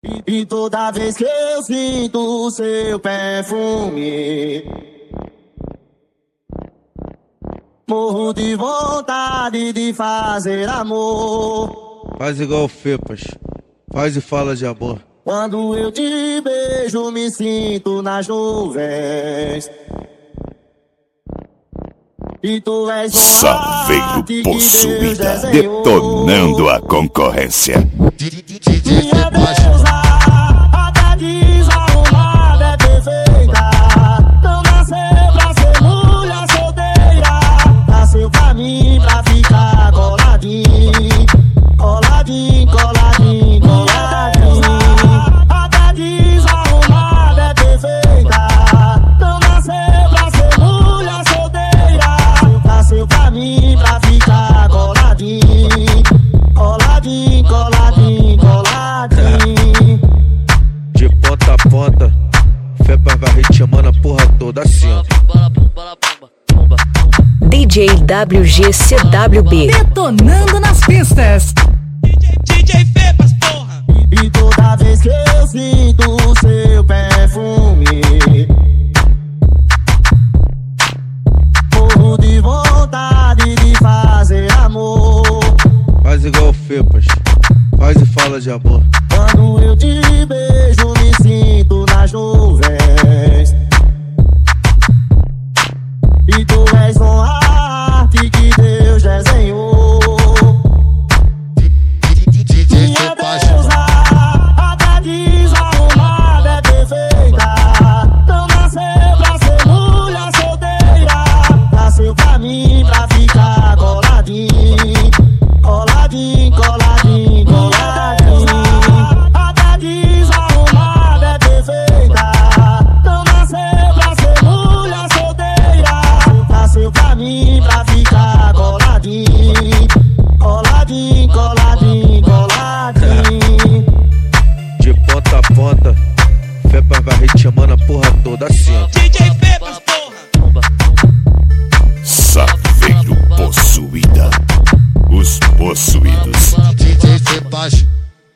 E toda vez que eu sinto o seu perfume, morro de vontade de fazer amor. Faz igual o Fepas, faz e fala de amor. Quando eu te beijo me sinto nas nuvens. E tu és Saveiro Possuída, detonando a concorrência. Minha deusa, até desarrumada é perfeita. Não nasceu pra ser mulher solteira, nasceu pra mim pra ficar coladinho, coladinho, coladinho, coladinho. Até desarrumada é perfeita. Não nasceu pra ser mulher solteira, nasceu pra mim pra ficar coladinho, coladinho, coladinho, coladinho. De ponta a ponta, Fepas vai ritmando a porra toda assim, ó. DJ WGCWB detonando nas pistas. DJ Fepas, porra. E toda vez que eu sinto o seu perfume, morro de vontade de fazer amor. Faz igual o Fepas, faz e fala de amor. Quando eu te beijo me sinto nas nuvens. E tu és uma arte que Deus desenhou. Minha deusa, até desarrumada é perfeita. Não nasceu pra ser mulher solteira, nasceu pra mim pra ficar coladinho, coladinho, coladinho, coladinho. Até desarrumada é perfeita. Não nasceu pra ser mulher solteira, nasceu pra mim pra ficar coladinho, coladinho, coladinho, coladinho. De ponta a ponta, Fepas vai ritmando a porra toda assim, ó.